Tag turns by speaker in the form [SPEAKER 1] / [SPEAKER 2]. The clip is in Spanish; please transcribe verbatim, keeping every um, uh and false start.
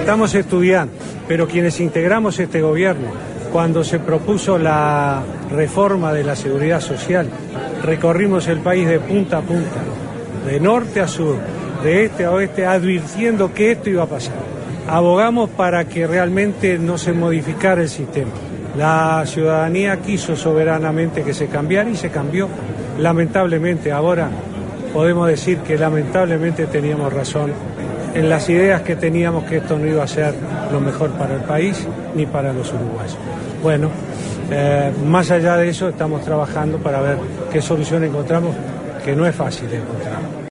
[SPEAKER 1] estamos estudiando, pero quienes integramos este gobierno, cuando se propuso la reforma de la seguridad social, recorrimos el país de punta a punta, de norte a sur, de este a oeste, advirtiendo que esto iba a pasar. Abogamos para que realmente no se modificara el sistema. La ciudadanía quiso soberanamente que se cambiara y se cambió. Lamentablemente ahora podemos decir que lamentablemente teníamos razón en las ideas que teníamos, que esto no iba a ser lo mejor para el país ni para los uruguayos. Bueno, eh, más allá de eso estamos trabajando para ver qué solución encontramos, que no es fácil de encontrar.